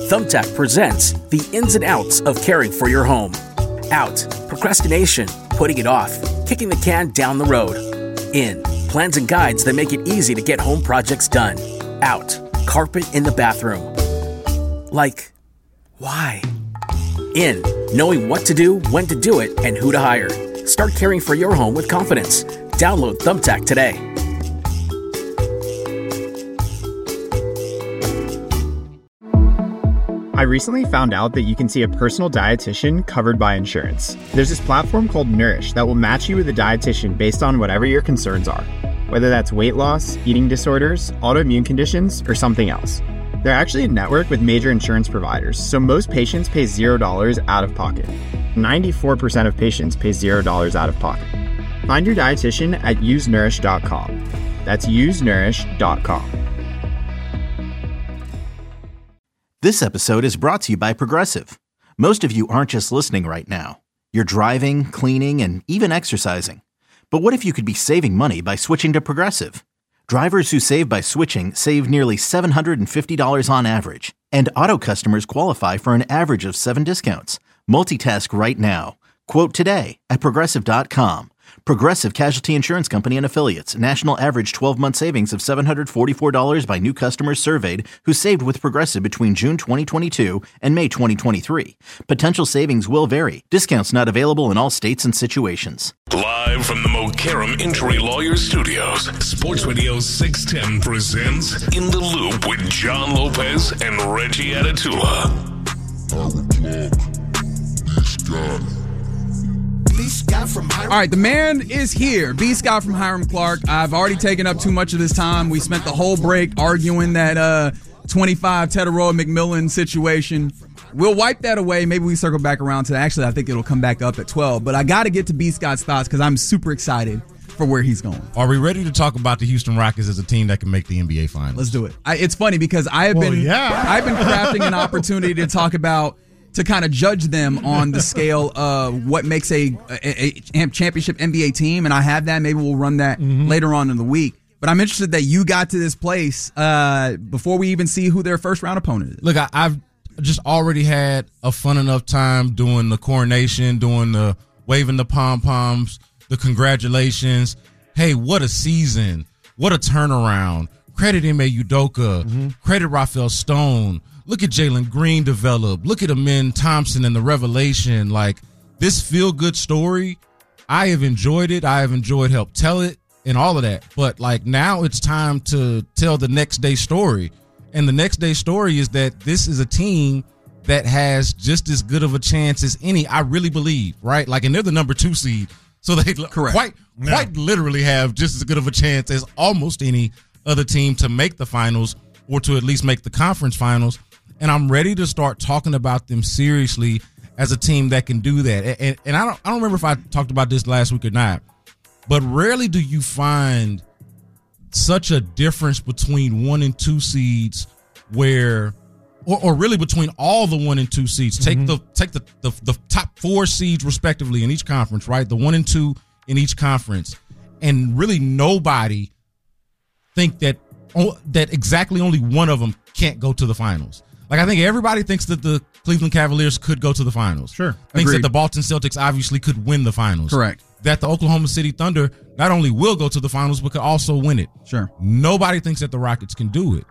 Thumbtack presents the ins and outs of caring for your home. Out, procrastination, putting it off, kicking the can down the road. In, plans and guides that make it easy to get home projects done. Out, carpet in the bathroom. Like, why? In, knowing what to do, when to do it, and who to hire. Start caring for your home with confidence. Download Thumbtack today. I recently found out that you can see a personal dietitian covered by insurance. There's this platform called Nourish that will match you with a dietitian based on whatever your concerns are, whether that's weight loss, eating disorders, autoimmune conditions, or something else. They're actually a network with major insurance providers, so most patients pay $0 out of pocket. 94% of patients pay $0 out of pocket. Find your dietitian at usenourish.com. That's usenourish.com. This episode is brought to you by Progressive. Most of you aren't just listening right now. You're driving, cleaning, and even exercising. But what if you could be saving money by switching to Progressive? Drivers who save by switching save nearly $750 on average. And auto customers qualify for an average of 7 discounts. Multitask right now. Quote today at Progressive.com. Progressive Casualty Insurance Company and Affiliates. National average 12-month savings of $744 by new customers surveyed who saved with Progressive between June 2022 and May 2023. Potential savings will vary. Discounts not available in all states and situations. Live from the Mokaram Injury Lawyers Studios, Sports Radio 610 presents In the Loop with John Lopez and Reggie Atatula. All right, the man is here. B. Scott from Hiram Clark. I've already taken up too much of this time. We spent the whole break arguing that 25 Teteroa McMillan situation. We'll wipe that away. Maybe we circle back around to that. Actually, I think it'll come back up at 12. But I got to get to B. Scott's thoughts because I'm super excited for where he's going. Are we ready to talk about the Houston Rockets as a team that can make the NBA Finals? Let's do it. It's funny because I've been crafting an opportunity to talk about, to kind of judge them on the scale of what makes a championship NBA team, and I have that. Maybe we'll run that later on in the week. But I'm interested that you got to this place before we even see who their first round opponent is. Look, I've just already had a fun enough time doing the coronation, doing the waving the pom-poms, the congratulations. Hey, what a season. What a turnaround. Credit Ime Udoka. Credit Rafael Stone. Look at Jalen Green develop. Look at Amen Thompson and the revelation. Like, this feel-good story, I have enjoyed it. I have enjoyed help tell it and all of that. But, like, now it's time to tell the next day story. And the next day story is that this is a team that has just as good of a chance as any, I really believe, right? Like, and they're the number 2 seed. So they quite literally have just as good of a chance as almost any other team to make the finals or to at least make the conference finals. And I'm ready to start talking about them seriously as a team that can do that. And I don't remember if I talked about this last week or not, but rarely do you find such a difference between 1 and 2 seeds where, or really between all the 1 and 2 seeds. Take the top 4 seeds respectively in each conference, right? The 1 and 2 in each conference, and really nobody think that exactly only one of them can't go to the finals. Like, I think everybody thinks that the Cleveland Cavaliers could go to the finals. Sure. Thinks that the Boston Celtics obviously could win the finals. Correct. That the Oklahoma City Thunder not only will go to the finals, but could also win it. Sure. Nobody thinks that the Rockets can do it.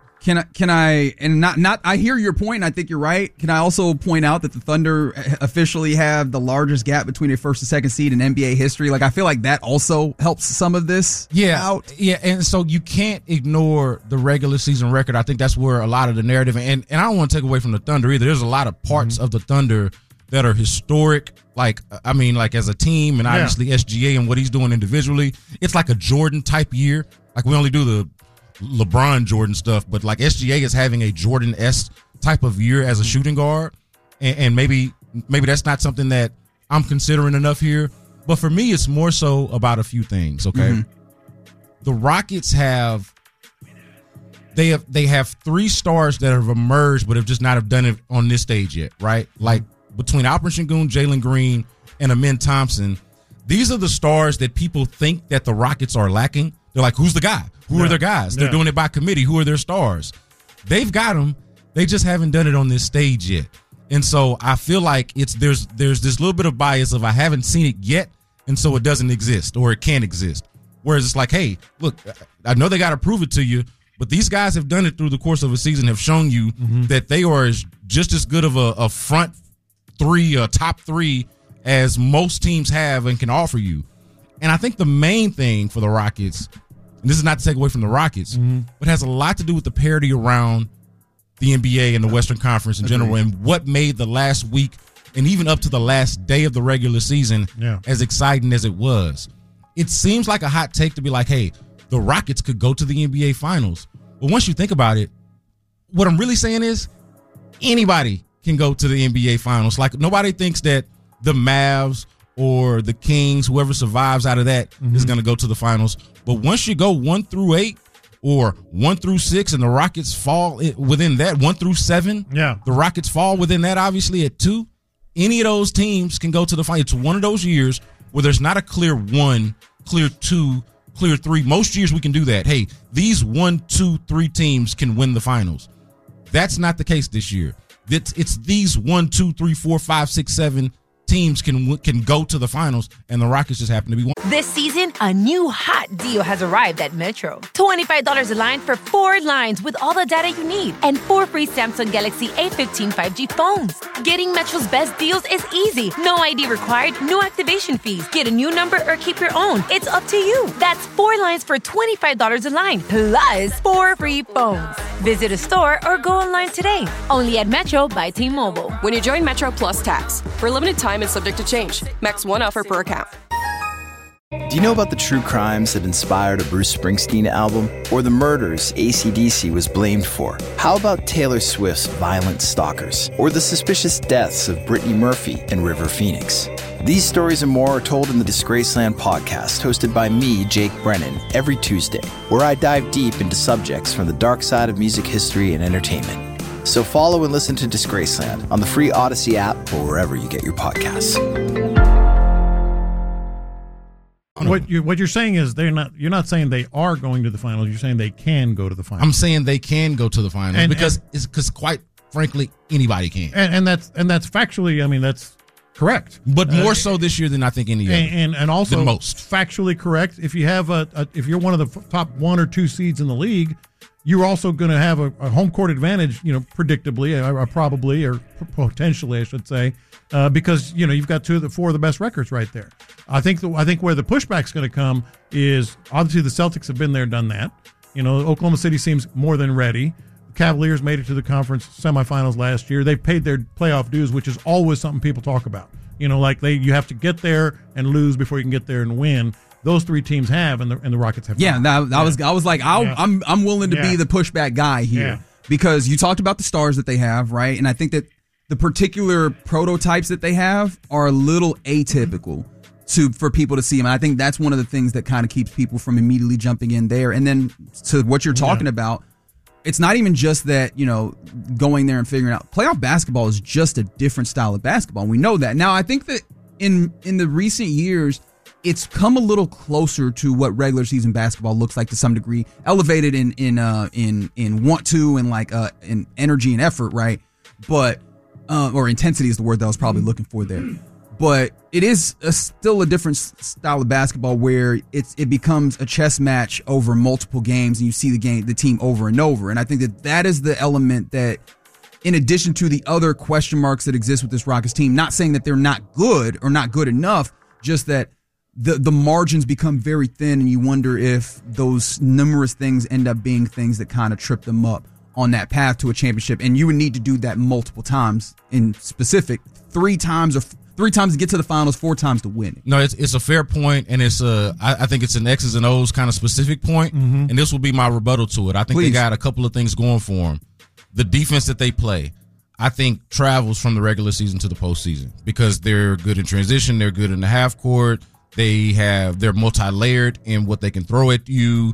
I hear your point, and I think you're right. Can I also point out that the Thunder officially have the largest gap between a first and second seed in NBA history? Like, I feel like that also helps some of this out. Yeah, and so you can't ignore the regular season record. I think that's where a lot of the narrative, and I don't want to take away from the Thunder either. There's a lot of parts of the Thunder that are historic, like as a team, and obviously SGA and what he's doing individually. It's like a Jordan-type year. Like, we only do the LeBron Jordan stuff, but like SGA is having a Jordan-esque type of year as a shooting guard, and maybe that's not something that I'm considering enough here. But for me, it's more so about a few things. Okay, the Rockets have 3 stars that have emerged, but have just not have done it on this stage yet, right? Like, between Alperen Sengun, Jalen Green, and Amen Thompson, these are the stars that people think that the Rockets are lacking. They're like, who's the guy? Who are their guys? They're doing it by committee. Who are their stars? They've got them. They just haven't done it on this stage yet. And so I feel like there's this little bit of bias of I haven't seen it yet, and so it doesn't exist or it can't exist. Whereas it's like, hey, look, I know they got to prove it to you, but these guys have done it through the course of a season, have shown you that they are just as good of a front three, a top three, as most teams have and can offer you. And I think the main thing for the Rockets, and this is not to take away from the Rockets, but has a lot to do with the parity around the NBA and the Western Conference in general, and what made the last week and even up to the last day of the regular season as exciting as it was. It seems like a hot take to be like, hey, the Rockets could go to the NBA Finals. But once you think about it, what I'm really saying is anybody can go to the NBA Finals. Like, nobody thinks that the Mavs or the Kings, whoever survives out of that, is going to go to the finals. But once you go 1 through 8 or 1 through 6 and the Rockets fall within that, 1 through 7, the Rockets fall within that, obviously, at 2, any of those teams can go to the finals. It's one of those years where there's not a clear 1, clear 2, clear 3. Most years we can do that. Hey, these 1, 2, 3 teams can win the finals. That's not the case this year. It's these 1, 2, 3, 4, 5, 6, 7 teams can go to the finals, and the Rockets just happen to be one. This season, a new hot deal has arrived at Metro. $25 a line for 4 lines with all the data you need, and 4 free Samsung Galaxy A15 5G phones. Getting Metro's best deals is easy. No ID required, no activation fees. Get a new number or keep your own. It's up to you. That's 4 lines for $25 a line, plus 4 free phones. Visit a store or go online today. Only at Metro by T-Mobile. When you join Metro Plus Tax, for a limited time and subject to change. Max 1 offer per account. Do you know about the true crimes that inspired a Bruce Springsteen album? Or the murders AC/DC was blamed for? How about Taylor Swift's Violent Stalkers? Or the suspicious deaths of Brittany Murphy and River Phoenix? These stories and more are told in the Disgraceland podcast, hosted by me, Jake Brennan, every Tuesday, where I dive deep into subjects from the dark side of music history and entertainment. So follow and listen to Disgraceland on the free Odyssey app or wherever you get your podcasts. What you're saying is you're not saying they are going to the finals. You're saying they can go to the finals. I'm saying they can go to the finals because quite frankly, anybody can. And that's factually, I mean, that's correct. But more so this year than I think any other. And also than most. Factually correct. If you have if you're one of the top 1 or 2 seeds in the league, you're also going to have a home court advantage, predictably, or probably, or potentially, I should say, because you've got 4 of the best records right there. I think where the pushback's going to come is obviously the Celtics have been there, done that. Oklahoma City seems more than ready. Cavaliers made it to the conference semifinals last year. They paid their playoff dues, which is always something people talk about. You have to get there and lose before you can get there and win. Those 3 teams have, and the Rockets have. Yeah, I was like, I'm willing to be the pushback guy here because you talked about the stars that they have, right? And I think that the particular prototypes that they have are a little atypical for people to see them. And I think that's one of the things that kind of keeps people from immediately jumping in there. And then to what you're talking about, it's not even just that, going there and figuring out playoff basketball is just a different style of basketball. We know that. Now, I think that in the recent years, it's come a little closer to what regular season basketball looks like to some degree, elevated in want to and like in energy and effort, right? But or intensity is the word that I was probably looking for there. But it is still a different style of basketball where it becomes a chess match over multiple games, and you see the team over and over. And I think that is the element that, in addition to the other question marks that exist with this Rockets team, not saying that they're not good or not good enough, just that the margins become very thin, and you wonder if those numerous things end up being things that kind of trip them up on that path to a championship. And you would need to do that multiple times, in specific 3 times to get to the finals, 4 times to win it. No, it's a fair point, and I think it's an X's and O's kind of specific point, and this will be my rebuttal to it. I think they got a couple of things going for them. The defense that they play, I think, travels from the regular season to the postseason because they're good in transition, they're good in the half court. They're multi-layered in what they can throw at you.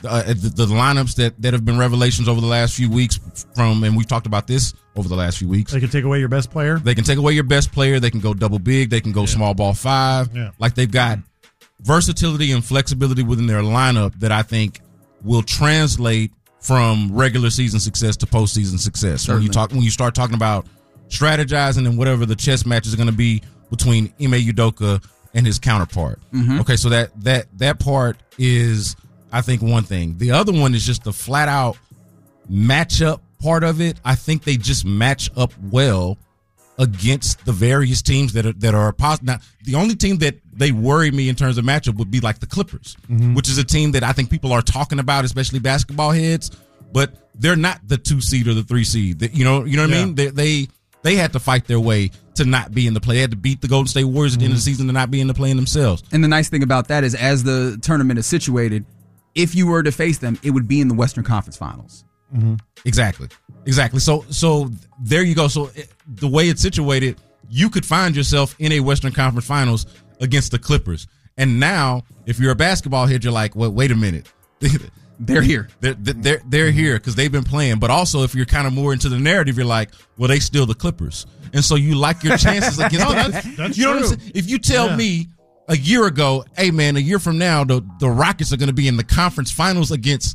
The lineups that have been revelations over the last few weeks and we've talked about this over the last few weeks. They can take away your best player. They can take away your best player. They can go double big. They can go small ball 5. Yeah. Like, they've got versatility and flexibility within their lineup that I think will translate from regular season success to postseason success. When you start talking about strategizing and whatever the chess matches are going to be between Ime Udoka and his counterpart. Mm-hmm. Okay, so that part is, I think, one thing. The other one is just the flat out matchup part of it. I think they just match up well against the various teams that are possible. Now, the only team that they worry me in terms of matchup would be like the Clippers, which is a team that I think people are talking about, especially basketball heads, but they're not the 2 seed or the 3 seed. You know what I mean? They had to fight their way to not be in the play. They had to beat the Golden State Warriors at the end of the season to not be in the play in themselves. And the nice thing about that is, as the tournament is situated, if you were to face them, it would be in the Western Conference Finals. Mm-hmm. Exactly. So there you go. So the way it's situated, you could find yourself in a Western Conference Finals against the Clippers. And now, if you're a basketball head, you're like, well, wait a minute. They're here. They're here because they've been playing. But also, if you're kind of more into the narrative, you're like, well, they still the Clippers. And so you like your chances against them. That's you know true. what I'm saying? If you tell me a year ago, hey, man, a year from now, the Rockets are going to be in the conference finals against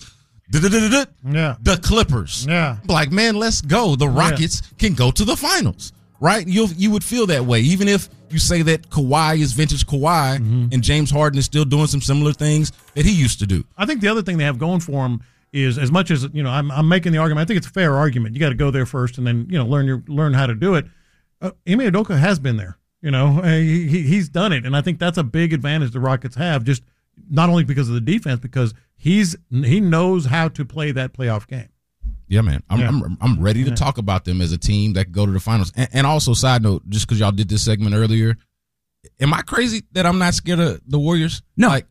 the Clippers. Yeah. Like, man, let's go. The Rockets can go to the finals, right? You would feel that way, even if you say that Kawhi is vintage Kawhi and James Harden is still doing some similar things that he used to do. I think the other thing they have going for him is, as much as, I'm making the argument, I think it's a fair argument. You got to go there first and then, learn how to do it. Ime Udoka has been there. He's done it, and I think that's a big advantage the Rockets have, just not only because of the defense, because he knows how to play that playoff game. Yeah, man. I'm ready to talk about them as a team that can go to the finals. And also, side note, just because y'all did this segment earlier, am I crazy that I'm not scared of the Warriors? No. Like,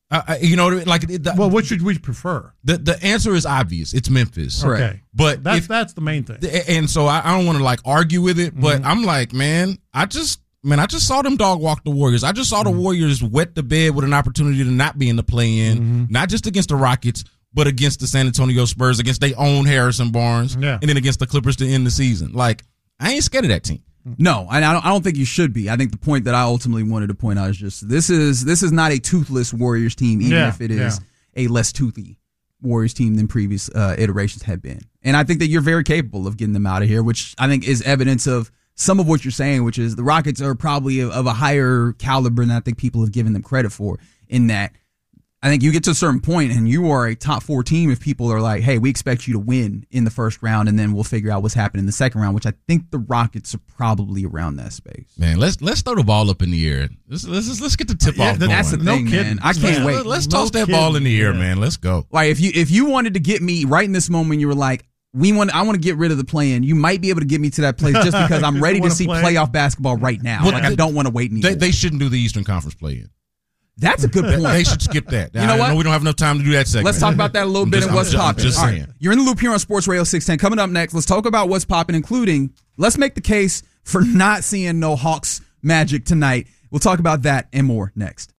well, what should we prefer? The answer is obvious. It's Memphis. Okay, but that's the main thing. And so I don't want to argue with it, but I'm like, man, I just saw them dog walk the Warriors. I just saw the Warriors wet the bed with an opportunity to not be in the play-in, not just against the Rockets, but against the San Antonio Spurs, against their own Harrison Barnes, and then against the Clippers to end the season. Like, I ain't scared of that team. No, and I don't think you should be. I think the point that I ultimately wanted to point out is just this is not a toothless Warriors team, even if it is a less toothy Warriors team than previous iterations have been. And I think that you're very capable of getting them out of here, which I think is evidence of some of what you're saying, which is the Rockets are probably of a higher caliber than I think people have given them credit for, in that I think you get to a certain point and you are a top 4 team if people are like, hey, we expect you to win in the first round and then we'll figure out what's happening in the second round, which I think the Rockets are probably around that space. Man, let's throw the ball up in the air. Let's get the tip off going. That's the thing, man. I can't wait. Let's toss that ball in the air, man. Let's go. Like, if you wanted to get me right in this moment, you were like, I want to get rid of the play-in, you might be able to get me to that place just because I'm ready to see playoff basketball right now. Well, I don't want to wait anymore. They shouldn't do the Eastern Conference play-in. That's a good point. They should skip that. You know what? I know we don't have enough time to do that segment. Let's talk about that a little bit and what's popping. Just saying. You're in the loop here on Sports Radio 610. Coming up next, let's talk about what's popping, including let's make the case for not seeing no Hawks magic tonight. We'll talk about that and more next.